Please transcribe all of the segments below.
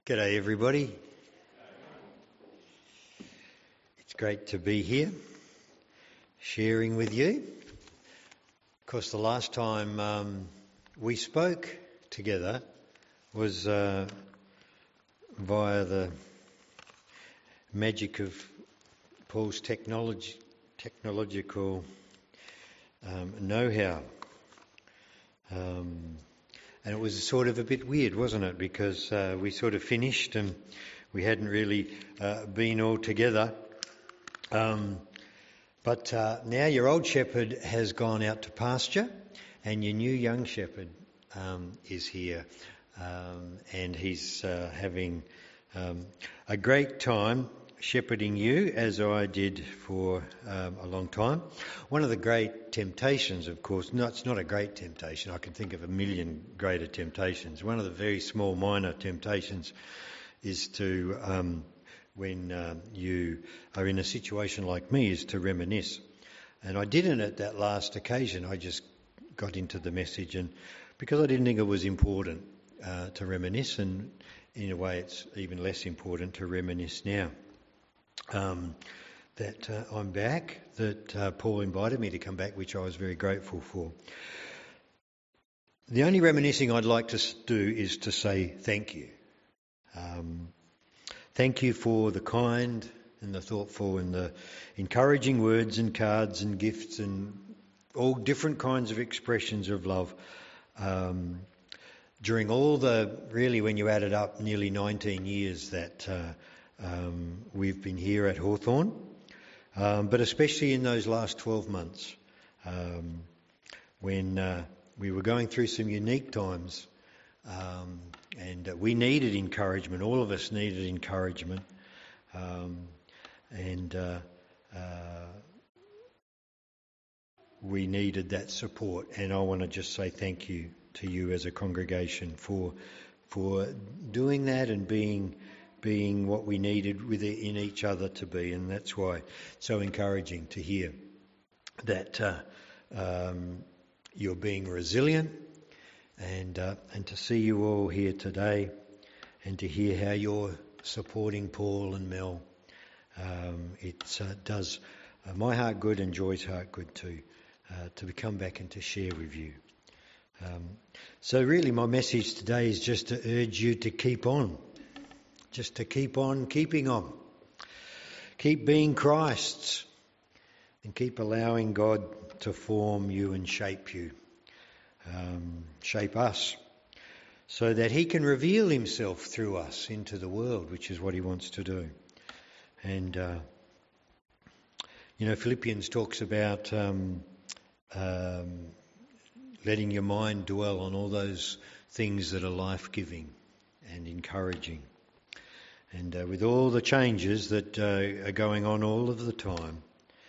G'day everybody. It's great to be here, sharing with you. Of course, the last time we spoke together was via the magic of Paul's technological know-how. And it was sort of a bit weird, wasn't it? Because we sort of finished and we hadn't really been all together. But now your old shepherd has gone out to pasture and your new young shepherd is here. And he's having a great time shepherding you, as I did for a long time. One of the great temptations, of course, no, it's not a great temptation. I can think of a million greater temptations. One of the very small, minor temptations is to, when you are in a situation like me, is to reminisce. And I didn't at that last occasion. I just got into the message, and because I didn't think it was important to reminisce, and in a way it's even less important to reminisce now. That I'm back, that Paul invited me to come back, which I was very grateful for. The only reminiscing I'd like to do is to say thank you. Thank you for the kind and the thoughtful and the encouraging words and cards and gifts and all different kinds of expressions of love. During all really when you add it up, nearly 19 years that we've been here at Hawthorn, but especially in those last 12 months when we were going through some unique times and we needed encouragement. All of us needed encouragement, and we needed that support. And I want to just say thank you to you as a congregation for doing that and being what we needed in each other to be. And that's why it's so encouraging to hear that you're being resilient and to see you all here today and to hear how you're supporting Paul and Mel. It does my heart good and Joy's heart good too, to come back and to share with you. So really my message today is just to urge you to keep on. Just to keep on keeping on. Keep being Christ's and keep allowing God to form you and shape you, shape us, so that he can reveal himself through us into the world, which is what he wants to do. And, Philippians talks about letting your mind dwell on all those things that are life-giving and encouraging. And with all the changes that are going on all of the time,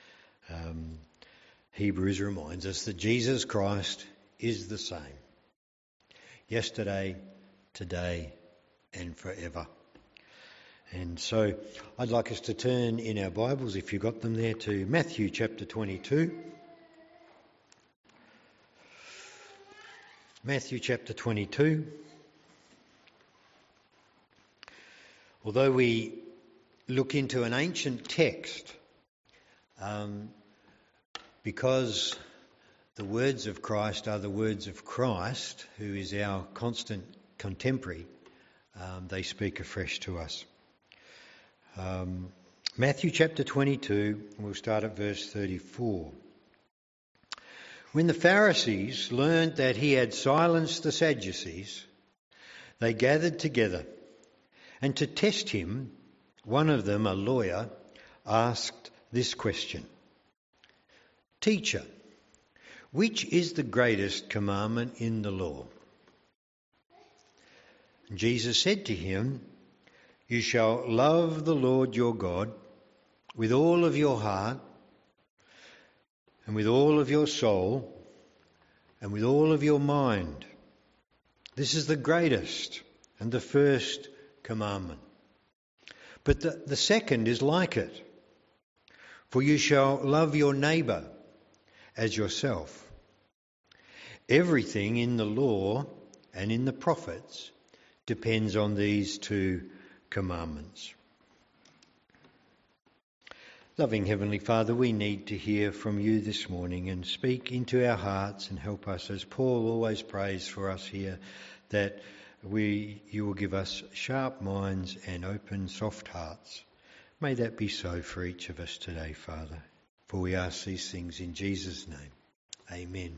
Hebrews reminds us that Jesus Christ is the same. Yesterday, today, and forever. And so I'd like us to turn in our Bibles, if you've got them there, to Matthew chapter 22. Matthew chapter 22. Although we look into an ancient text, because the words of Christ are the words of Christ, who is our constant contemporary, they speak afresh to us. Matthew chapter 22, we'll start at verse 34. When the Pharisees learned that he had silenced the Sadducees, they gathered together. And to test him, one of them, a lawyer, asked this question: "Teacher, which is the greatest commandment in the law?" And Jesus said to him, "You shall love the Lord your God with all of your heart and with all of your soul and with all of your mind. This is the greatest and the first commandment. But the second is like it. For you shall love your neighbour as yourself. Everything in the law and in the prophets depends on these two commandments. Loving Heavenly Father, we need to hear from you this morning and speak into our hearts and help us, as Paul always prays for us here, that you will give us sharp minds and open, soft hearts. May that be so for each of us today, Father. For we ask these things in Jesus' name. Amen.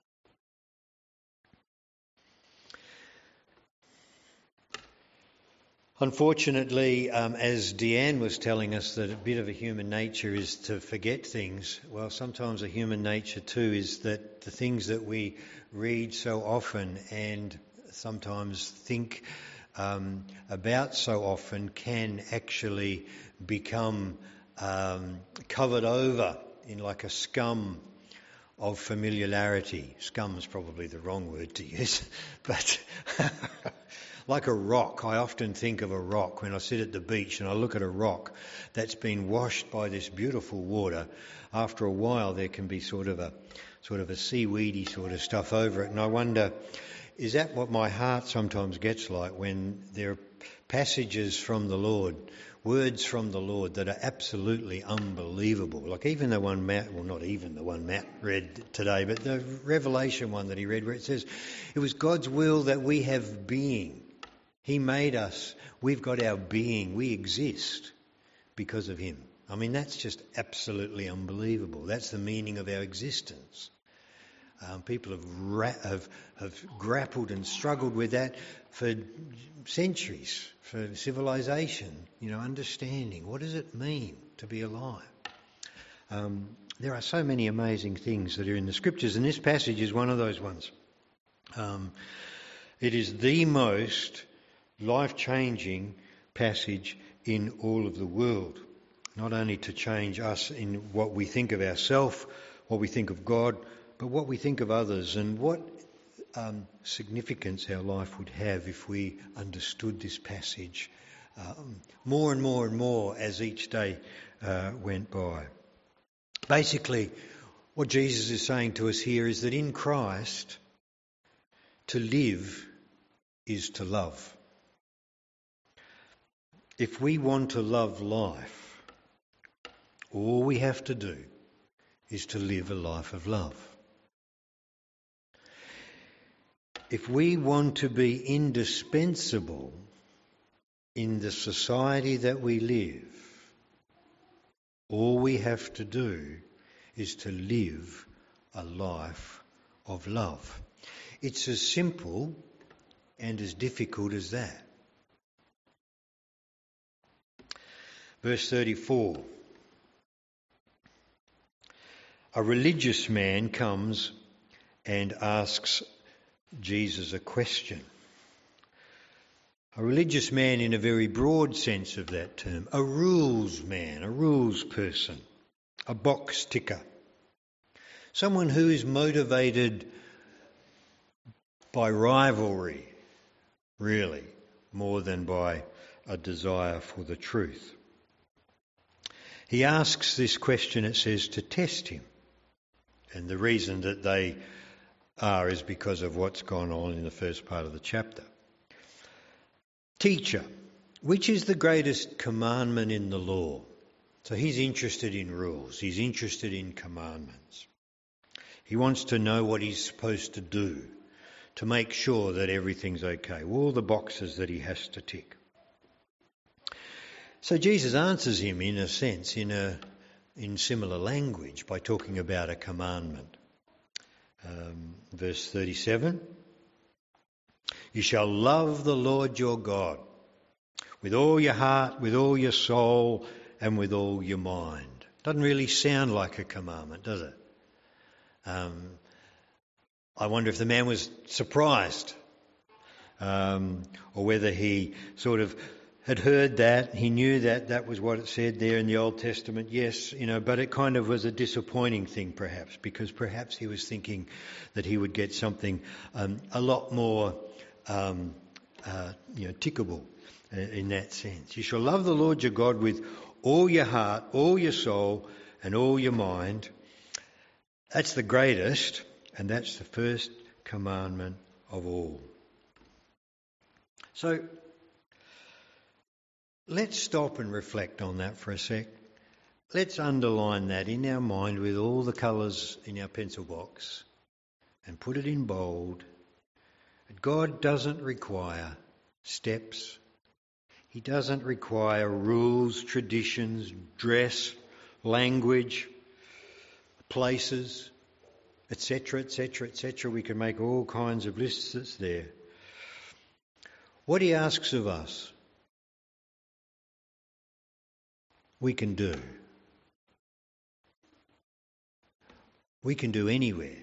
Unfortunately, as Deanne was telling us, that a bit of a human nature is to forget things. Well, sometimes a human nature too is that the things that we read so often and sometimes think about so often can actually become covered over in like a scum of familiarity. Scum is probably the wrong word to use, but like a rock. I often think of a rock when I sit at the beach and I look at a rock that's been washed by this beautiful water. After a while there can be sort of a seaweedy sort of stuff over it, and I wonder, is that what my heart sometimes gets like when there are passages from the Lord, words from the Lord that are absolutely unbelievable? Like even the one Matt, well not even the one Matt read today, but the Revelation one that he read where it says, it was God's will that we have being. He made us. We've got our being. We exist because of him. I mean, that's just absolutely unbelievable. That's the meaning of our existence. People have grappled and struggled with that for centuries, for civilization, understanding. What does it mean to be alive? There are so many amazing things that are in the scriptures, and this passage is one of those ones. It is the most life-changing passage in all of the world, not only to change us in what we think of ourselves, what we think of God, but what we think of others, and what significance our life would have if we understood this passage more and more and more as each day went by. Basically, what Jesus is saying to us here is that in Christ, to live is to love. If we want to love life, all we have to do is to live a life of love. If we want to be indispensable in the society that we live, all we have to do is to live a life of love. It's as simple and as difficult as that. Verse 34. A religious man comes and asks Jesus a question. A religious man in a very broad sense of that term. A rules man, a rules person, a box ticker. Someone who is motivated by rivalry, really, more than by a desire for the truth. He asks this question, it says, to test him. And the reason that they are is because of what's gone on in the first part of the chapter. Teacher, which is the greatest commandment in the law? So he's interested in rules. He's interested in commandments. He wants to know what he's supposed to do to make sure that everything's okay. All the boxes that he has to tick. So Jesus answers him in a sense, in similar language, by talking about a commandment. Verse 37, you shall love the Lord your God with all your heart, with all your soul, and with all your mind. Doesn't really sound like a commandment, does it? I wonder if the man was surprised, or whether he sort of had heard that, he knew that that was what it said there in the Old Testament, yes, but it kind of was a disappointing thing perhaps, because perhaps he was thinking that he would get something a lot more tickable in that sense. You shall love the Lord your God with all your heart, all your soul, and all your mind. That's the greatest, and that's the first commandment of all. So let's stop and reflect on that for a sec. Let's underline that in our mind with all the colours in our pencil box and put it in bold. God doesn't require steps. He doesn't require rules, traditions, dress, language, places, etc., etc., etc. We can make all kinds of lists that's there. What he asks of us, we can do. We can do anywhere.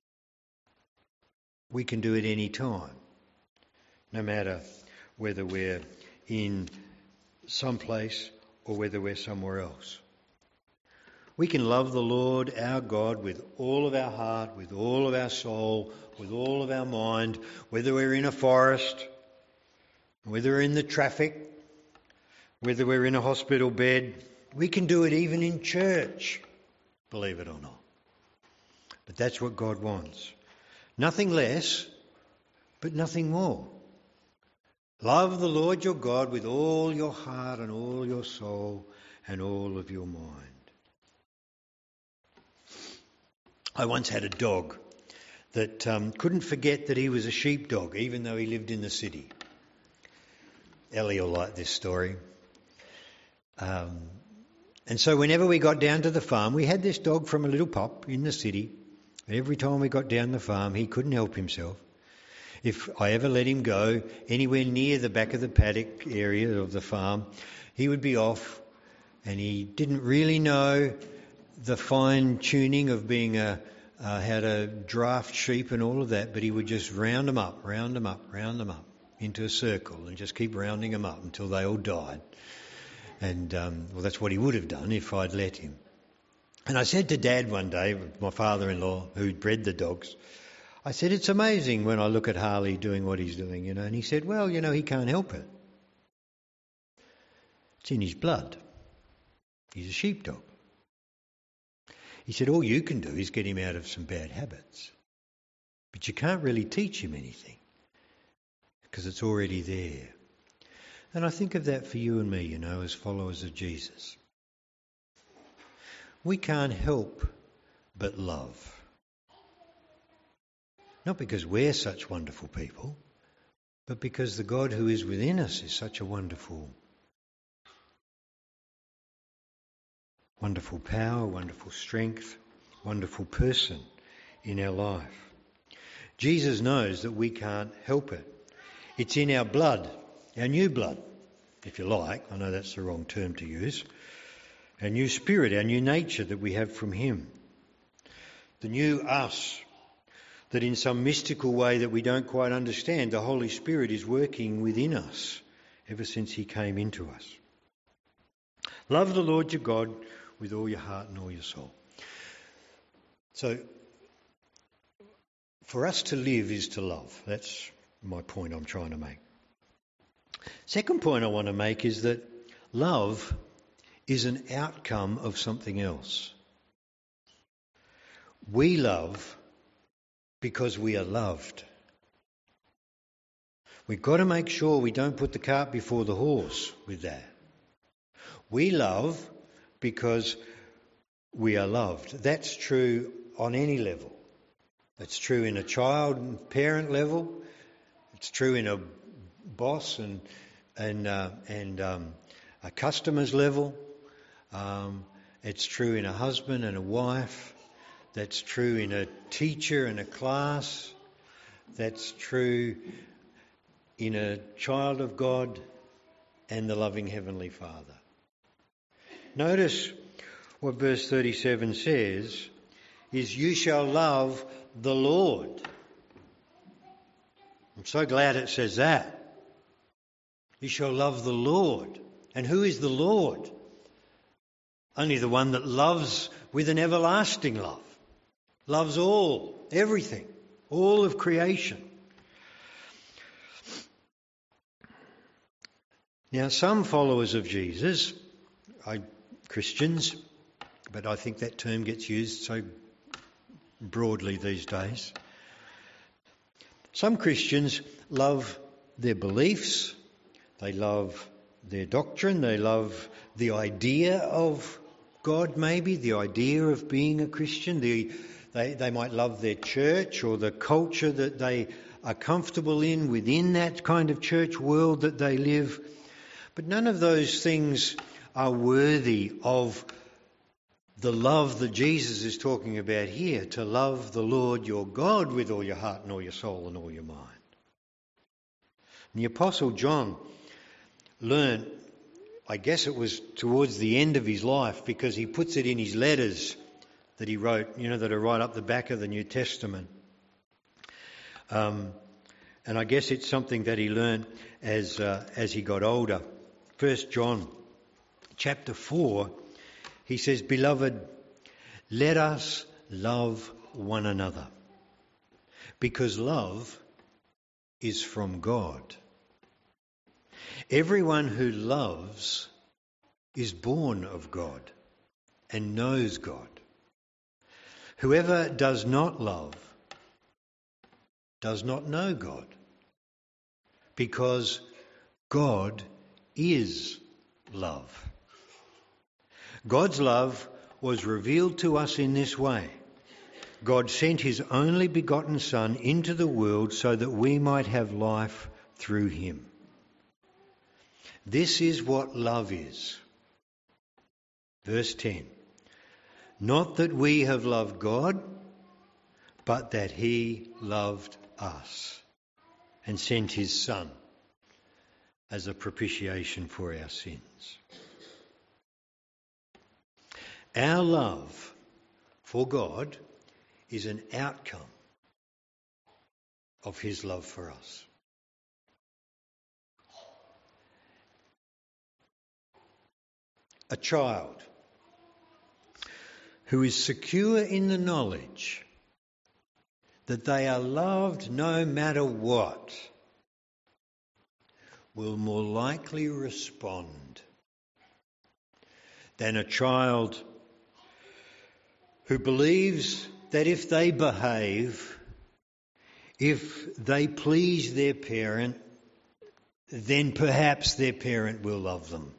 We can do it any time, no matter whether we're in some place or whether we're somewhere else. We can love the Lord our God with all of our heart, with all of our soul, with all of our mind, whether we're in a forest, whether we're in the traffic, whether we're in a hospital bed. We can do it even in church, believe it or not. But that's what God wants. Nothing less, but nothing more. Love the Lord your God with all your heart and all your soul and all of your mind. I once had a dog that couldn't forget that he was a sheepdog, even though he lived in the city. Ellie will like this story. And so whenever we got down to the farm, we had this dog from a little pup in the city. Every time we got down the farm, he couldn't help himself. If I ever let him go anywhere near the back of the paddock area of the farm, he would be off, and he didn't really know the fine tuning of being how to draft sheep and all of that, but he would just round them up into a circle and just keep rounding them up until they all died. And well, that's what he would have done if I'd let him. And I said to Dad one day, my father-in-law who'd bred the dogs, I said, it's amazing when I look at Harley doing what he's doing, and he said, well, he can't help it. It's in his blood. He's a sheepdog. He said, all you can do is get him out of some bad habits. But you can't really teach him anything because it's already there. And I think of that for you and me, as followers of Jesus. We can't help but love. Not because we're such wonderful people, but because the God who is within us is such a wonderful power, wonderful strength, wonderful person in our life. Jesus knows that we can't help it. It's in our blood, our new blood, if you like. I know that's the wrong term to use. Our new spirit, our new nature that we have from him. The new us, that in some mystical way that we don't quite understand, the Holy Spirit is working within us ever since he came into us. Love the Lord your God with all your heart and all your soul. So, for us to live is to love. That's my point I'm trying to make. Second point I want to make is that love is an outcome of something else. We love because we are loved. We've got to make sure we don't put the cart before the horse with that. We love because we are loved. That's true on any level. It's true in a child and parent level. It's true in a boss and a customer's level. It's true in a husband and a wife. That's true in a teacher and a class. That's true in a child of God and the loving Heavenly Father. Notice what verse 37 says is, you shall love the Lord. I'm so glad it says that. You shall love the Lord. And who is the Lord? Only the one that loves with an everlasting love. Loves all, everything, all of creation. Now, some followers of Jesus, Christians, but I think that term gets used so broadly these days. Some Christians love their beliefs, they love their doctrine, they love the idea of God maybe, the idea of being a Christian. They might love their church or the culture that they are comfortable in within that kind of church world that they live. But none of those things are worthy of the love that Jesus is talking about here, to love the Lord your God with all your heart and all your soul and all your mind. And the Apostle John learnt, I guess it was towards the end of his life, because he puts it in his letters that he wrote, that are right up the back of the New Testament. And I guess it's something that he learnt as he got older. 1 John chapter 4, he says, "Beloved, let us love one another, because love is from God. Everyone who loves is born of God and knows God. Whoever does not love does not know God, because God is love. God's love was revealed to us in this way. God sent his only begotten Son into the world so that we might have life through him. This is what love is." Verse 10. "Not that we have loved God, but that he loved us and sent his Son as a propitiation for our sins." Our love for God is an outcome of his love for us. A child who is secure in the knowledge that they are loved no matter what will more likely respond than a child who believes that if they behave, if they please their parent, then perhaps their parent will love them.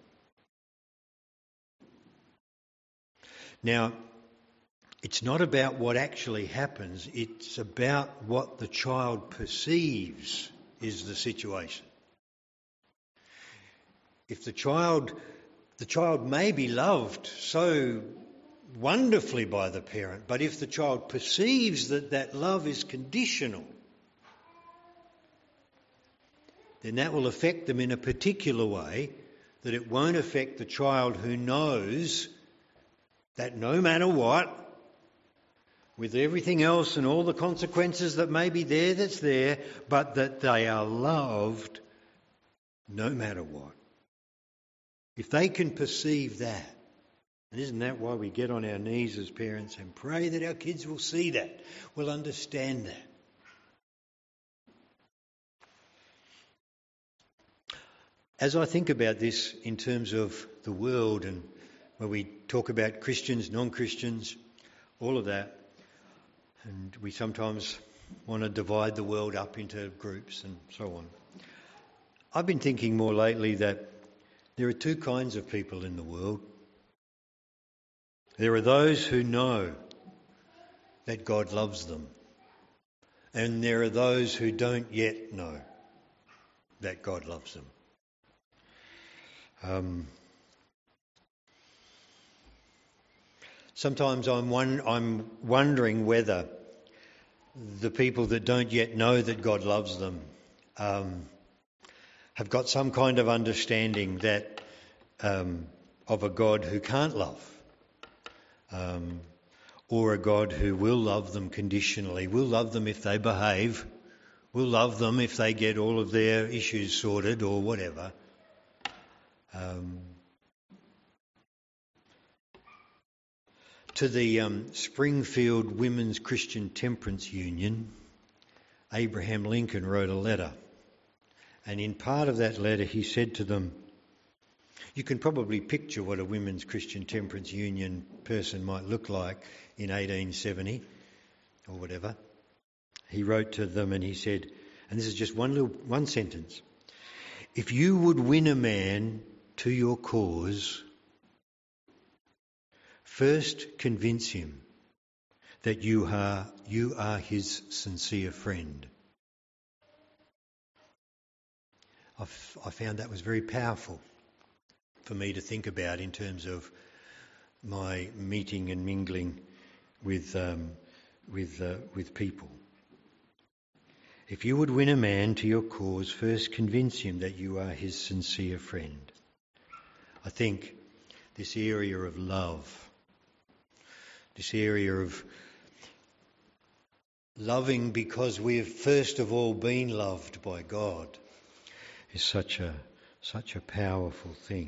Now, it's not about what actually happens, it's about what the child perceives is the situation. If the child may be loved so wonderfully by the parent, but if the child perceives that love is conditional, then that will affect them in a particular way that it won't affect the child who knows that no matter what, with everything else and all the consequences that may be there, that's there, but that they are loved no matter what. If they can perceive that, and isn't that why we get on our knees as parents and pray that our kids will see that, will understand that? As I think about this in terms of the world and when we talk about Christians, non-Christians, all of that, and we sometimes want to divide the world up into groups and so on. I've been thinking more lately that there are two kinds of people in the world. There are those who know that God loves them, and there are those who don't yet know that God loves them. Sometimes I'm wondering whether the people that don't yet know that God loves them have got some kind of understanding that of a God who can't love, or a God who will love them conditionally, will love them if they behave, will love them if they get all of their issues sorted or whatever. To the Springfield Women's Christian Temperance Union, Abraham Lincoln wrote a letter. And in part of that letter he said to them, you can probably picture what a Women's Christian Temperance Union person might look like in 1870 or whatever. He wrote to them and he said, and this is just one sentence, If you would win a man to your cause, first convince him that you are his sincere friend. I found that was very powerful for me to think about in terms of my meeting and mingling with people. If you would win a man to your cause, first convince him that you are his sincere friend. I think this area of love, this area of loving because we've first of all been loved by God, is such a powerful thing.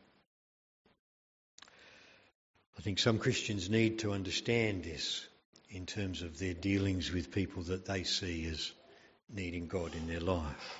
I think some Christians need to understand this in terms of their dealings with people that they see as needing God in their life.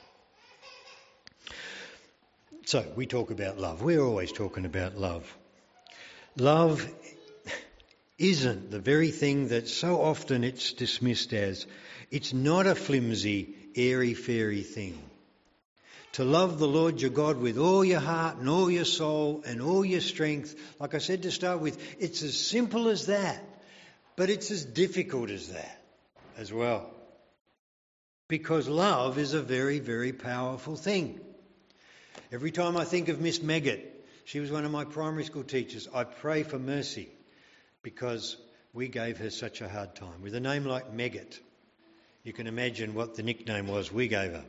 So we talk about love. We're always talking about love. Love isn't the very thing that so often it's dismissed as. It's not a flimsy, airy-fairy thing. To love the Lord your God with all your heart and all your soul and all your strength, like I said to start with, it's as simple as that, but it's as difficult as that as well. Because love is a very, very powerful thing. Every time I think of Miss Meggett, she was one of my primary school teachers, I pray for mercy because we gave her such a hard time. With a name like Meggett, you can imagine what the nickname was we gave her.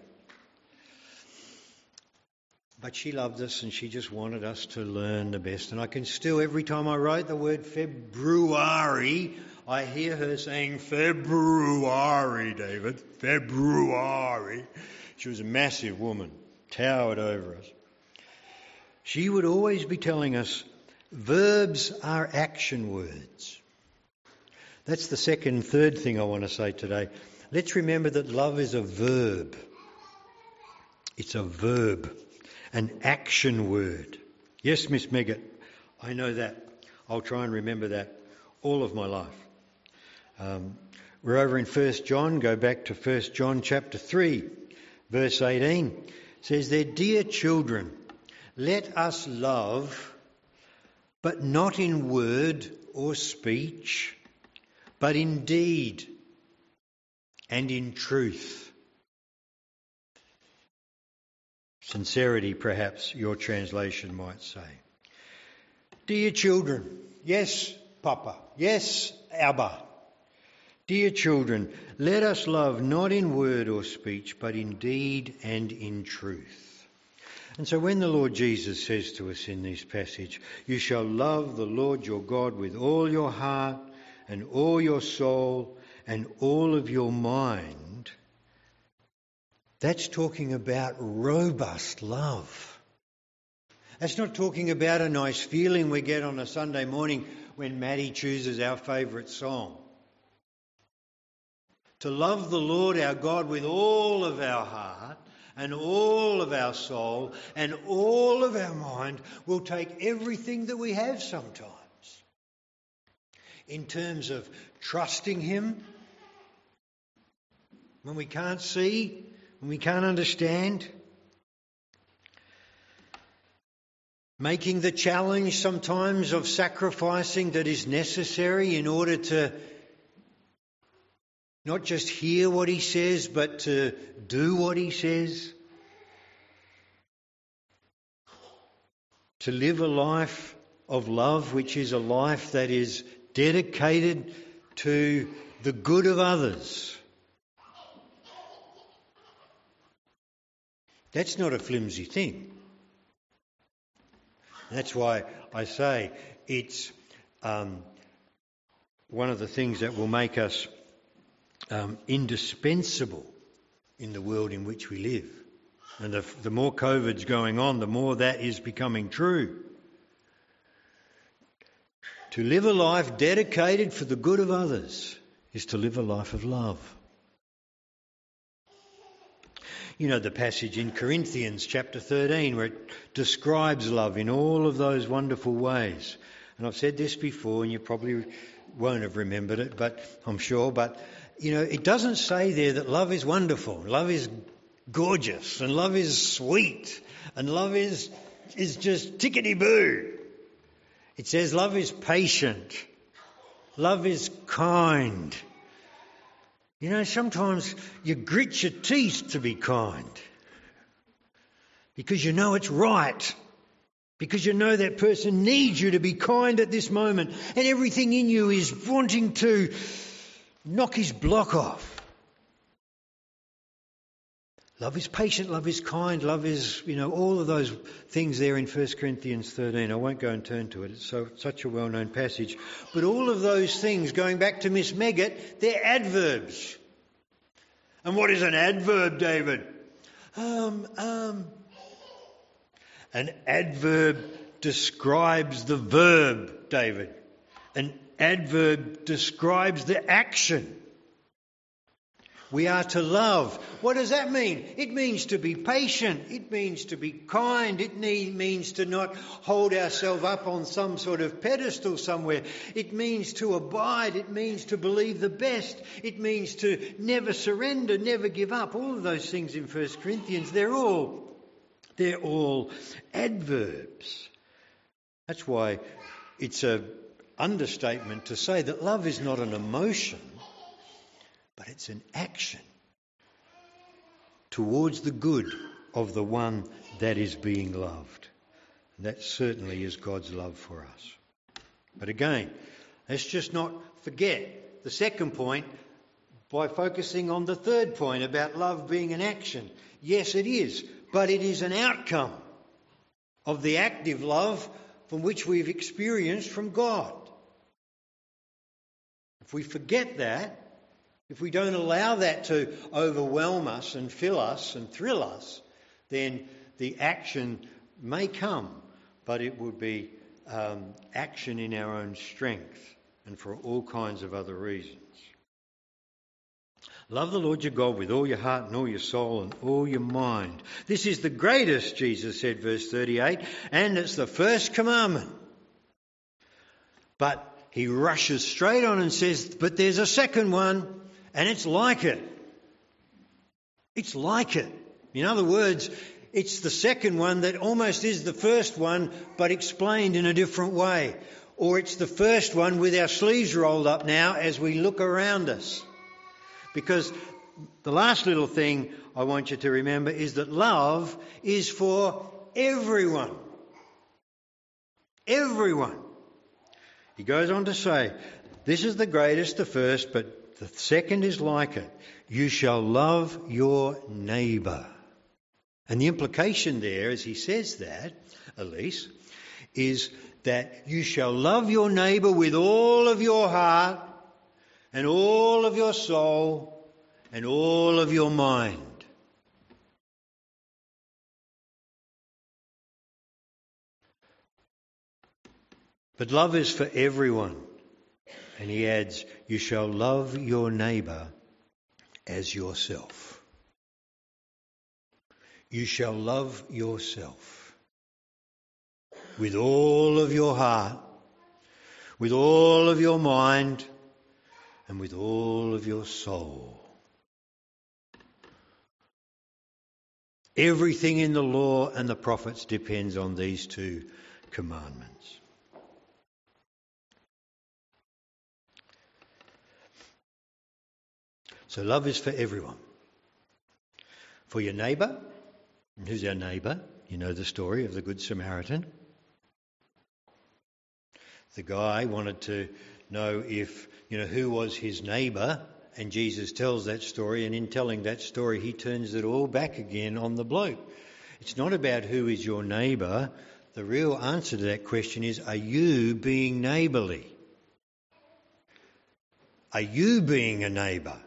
But she loved us and she just wanted us to learn the best. And I can still, every time I write the word February, I hear her saying, February, David, February. She was a massive woman, towered over us. She would always be telling us, verbs are action words. That's the third thing I want to say today. Let's remember that love is a verb. It's a verb. An action word. Yes, Miss Meggett, I know that. I'll try and remember that all of my life. We're over in 1 John. Go back to 1 John chapter 3, verse 18. It says there, dear children, let us love, but not in word or speech, but in deed and in truth. Sincerity, perhaps your translation might say. Dear children, yes, Papa, yes, Abba. Dear children, let us love not in word or speech, but in deed and in truth. And so when the Lord Jesus says to us in this passage, you shall love the Lord your God with all your heart and all your soul and all of your mind, that's talking about robust love. That's not talking about a nice feeling we get on a Sunday morning when Maddie chooses our favourite song. To love the Lord our God with all of our heart and all of our soul and all of our mind will take everything that we have sometimes. In terms of trusting Him when we can't see, when we can't understand, making the challenge sometimes of sacrificing that is necessary in order to not just hear what He says, but to do what He says. To live a life of love, which is a life that is dedicated to the good of others. That's not a flimsy thing. That's why I say it's one of the things that will make us indispensable in the world in which we live. And the more COVID's going on, the more that is becoming true. To live a life dedicated for the good of others is to live a life of love. You know the passage in Corinthians chapter 13 where it describes love in all of those wonderful ways. And I've said this before and you probably won't have remembered it, but I'm sure. But, you know, it doesn't say there that love is wonderful. Love is gorgeous, and love is sweet, and love is just tickety-boo. It says love is patient. Love is kind. You know, sometimes you grit your teeth to be kind because you know it's right, because you know that person needs you to be kind at this moment, and everything in you is wanting to knock his block off. Love is patient, love is kind, love is, all of those things there in 1 Corinthians 13. I won't go and turn to it. It's such a well-known passage. But all of those things, going back to Miss Megget, they're adverbs. And what is an adverb, David? An adverb describes the verb, David. An adverb describes the action. We are to love. What does that mean? It means to be patient. It means to be kind. It means to not hold ourselves up on some sort of pedestal somewhere. It means to abide. It means to believe the best. It means to never surrender, never give up. All of those things in 1 Corinthians, they're all adverbs. That's why it's an understatement to say that love is not an emotion, but it's an action towards the good of the one that is being loved. And that certainly is God's love for us. But again, let's just not forget the second point by focusing on the third point about love being an action. Yes, it is, but it is an outcome of the active love from which we've experienced from God. If we forget that, if we don't allow that to overwhelm us and fill us and thrill us, then the action may come, but it would be action in our own strength and for all kinds of other reasons. Love the Lord your God with all your heart and all your soul and all your mind. This is the greatest, Jesus said, verse 38, and it's the first commandment. But he rushes straight on and says, but there's a second one. And it's like it. It's like it. In other words, it's the second one that almost is the first one, but explained in a different way. Or it's the first one with our sleeves rolled up now as we look around us. Because the last little thing I want you to remember is that love is for everyone. Everyone. He goes on to say, this is the greatest, the first, but the second is like it. You shall love your neighbour. And the implication there, as he says that, Elise, is that you shall love your neighbour with all of your heart and all of your soul and all of your mind. But love is for everyone. And he adds, you shall love your neighbour as yourself. You shall love yourself with all of your heart, with all of your mind, and with all of your soul. Everything in the law and the prophets depends on these two commandments. So love is for everyone. For your neighbour. And who's our neighbour? You know the story of the Good Samaritan. The guy wanted to know who was his neighbour, and Jesus tells that story, and in telling that story he turns it all back again on the bloke. It's not about who is your neighbour. The real answer to that question is, are you being neighbourly? Are you being a neighbour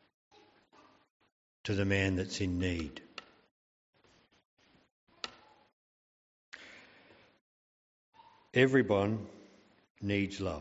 to the man that's in need? Everyone needs love.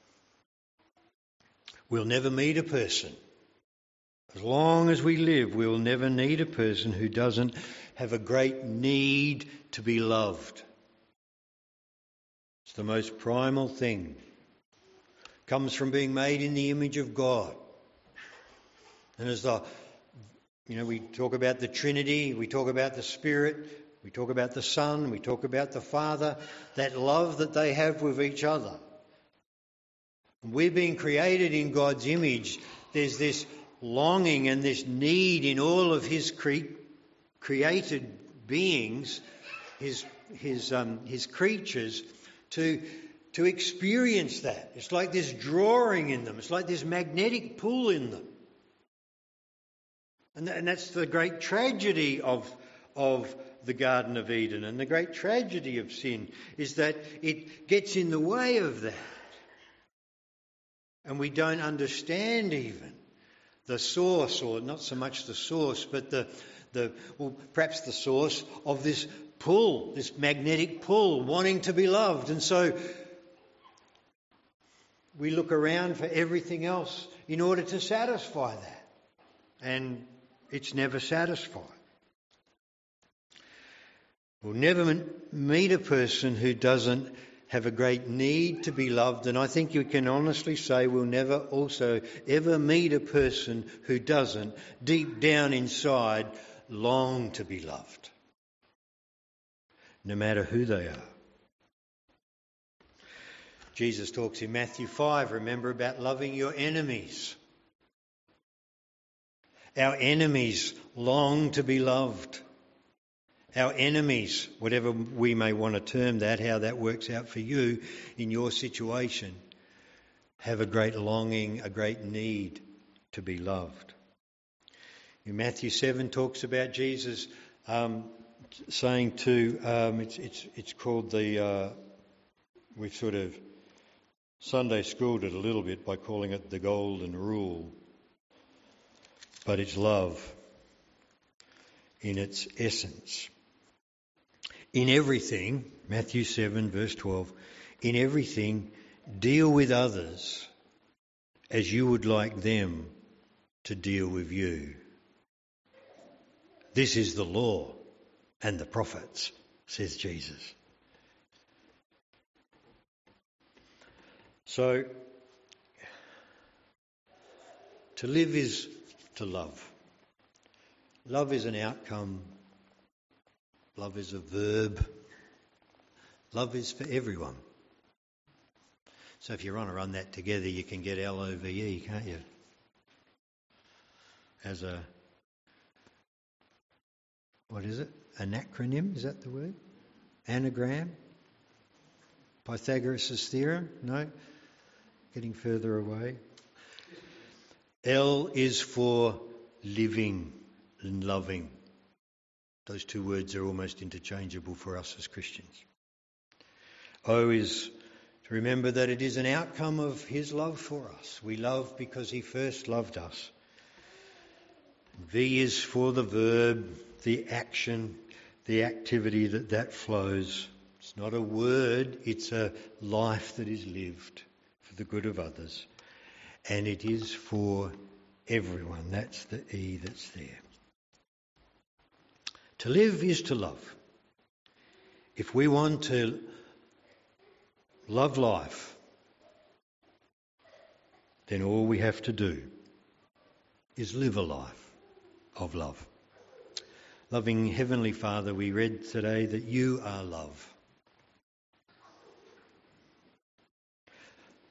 We'll never meet a person. As long as we live, we'll never meet a person who doesn't have a great need to be loved. It's the most primal thing. It comes from being made in the image of God. And as the We talk about the Trinity, we talk about the Spirit, we talk about the Son, we talk about the Father, that love that they have with each other. We're being created in God's image. There's this longing and this need in all of His created beings, His creatures, to experience that. It's like this drawing in them. It's like this magnetic pull in them. And that's the great tragedy of the Garden of Eden, and the great tragedy of sin is that it gets in the way of that. And we don't understand even the source, or not so much the source, but perhaps the source of this pull, this magnetic pull, wanting to be loved. And so we look around for everything else in order to satisfy that. And it's never satisfied. We'll never meet a person who doesn't have a great need to be loved, and I think you can honestly say we'll never also ever meet a person who doesn't, deep down inside, long to be loved, no matter who they are. Jesus talks in Matthew 5, remember, about loving your enemies. Our enemies long to be loved. Our enemies, whatever we may want to term that, how that works out for you in your situation, have a great longing, a great need to be loved. In Matthew 7 talks about Jesus saying to, it's called we've sort of Sunday schooled it a little bit by calling it the golden rule, but it's love in its essence. In everything, Matthew 7 verse 12, in everything deal with others as you would like them to deal with you. This is the law and the prophets, says Jesus. So, to live is to love. Love is an outcome. Love is a verb. Love is for everyone. So if you want to run that together, you can get LOVE, can't you? As a, what is it? An acronym, is that the word? Anagram? Pythagoras' theorem? No? Getting further away. L is for living and loving. Those two words are almost interchangeable for us as Christians. O is to remember that it is an outcome of His love for us. We love because He first loved us. V is for the verb, the action, the activity that flows. It's not a word, it's a life that is lived for the good of others. And it is for everyone. That's the E that's there. To live is to love. If we want to love life, then all we have to do is live a life of love. Loving Heavenly Father, we read today that you are love.